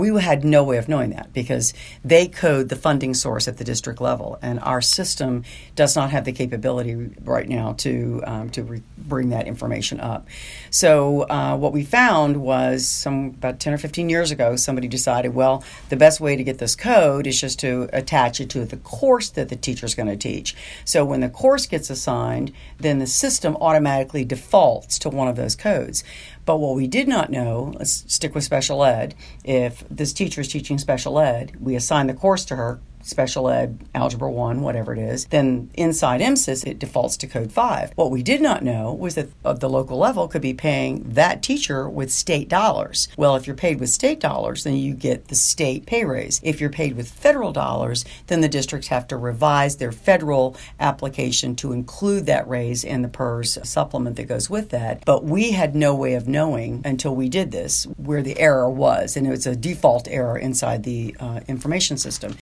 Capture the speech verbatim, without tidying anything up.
We had no way of knowing that because they code the funding source at the district level, and our system does not have the capability right now to um, to re- bring that information up. So uh, what we found was some about ten or fifteen years ago, somebody decided, well, the best way to get this code is just to attach it to the course that the teacher's going to teach. So when the course gets assigned, then the system automatically defaults to one of those codes. But what we did not know, let's stick with special ed, if this teacher is teaching special ed, we assign the course to her, special ed, algebra one, whatever it is, then inside M S I S, it defaults to code five. What we did not know was that at the local level could be paying that teacher with state dollars. Well, if you're paid with state dollars, then you get the state pay raise. If you're paid with federal dollars, then the districts have to revise their federal application to include that raise in the P E R S supplement that goes with that. But we had no way of knowing until we did this where the error was, and it was a default error inside the uh, information system.